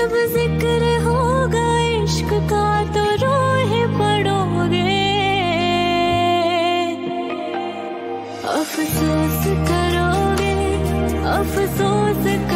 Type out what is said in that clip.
जब जिक्र होगा इश्क का तो रोहे पड़ोगे, अफसोस करोगे, अफसोस